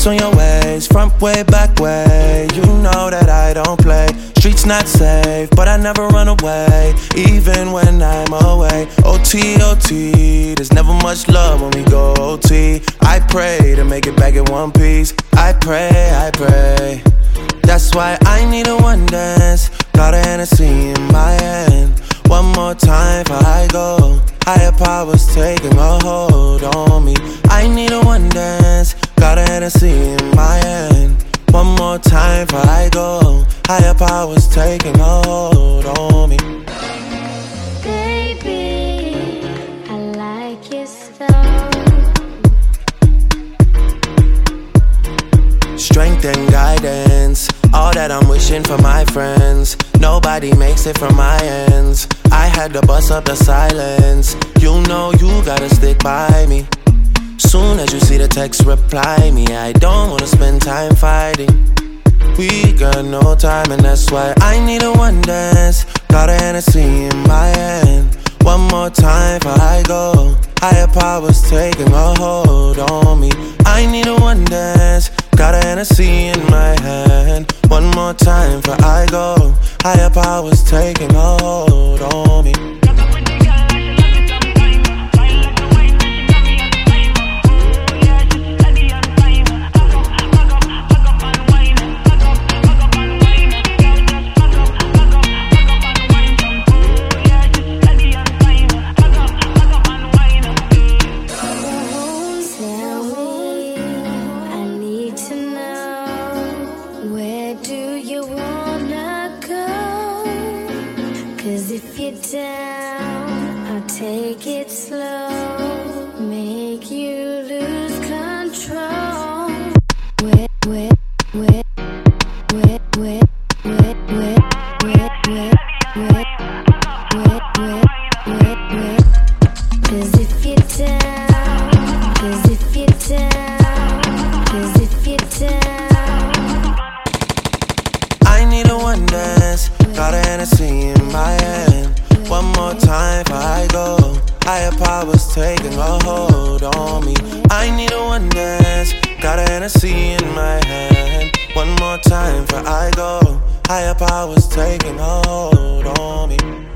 Ice on your ways, front way, back way. You know that I don't play. Streets not safe, but I never run away, even when I'm away. OT, OT, there's never much love when we go OT. I pray to make it back in one piece. I pray. That's why I need a one dance. Got a Hennessy in my hand. One more time before I go. Higher powers taking a hold on me. I need a one dance. Got a Hennessy in my hand. One more time before I go. Higher powers taking a hold on me. Baby, I like it so. Strength and guidance, all that I'm wishing for my friends. Nobody makes it from my ends. I had to bust up the silence. You know you gotta stick by me. Soon as you see the text, reply me. I don't wanna spend time fighting. We got no time and that's why I need a one dance. Got a Hennessy in my hand. One more time before I go. Higher powers taking a hold on me. I need a one dance. Got a Hennessy in my hand. One more time before I go. Higher powers taking a hold on me. If you're down, I'll take it slow, make you lose control. Cause if you're down, cause if you're down, cause if you're down. I need a one dance. Got a Hennessy in my hand. One more time before I go. Higher powers taking a hold on me. I need a one dance. Got a Hennessy in my hand. One more time before I go. Higher powers taking a hold on me.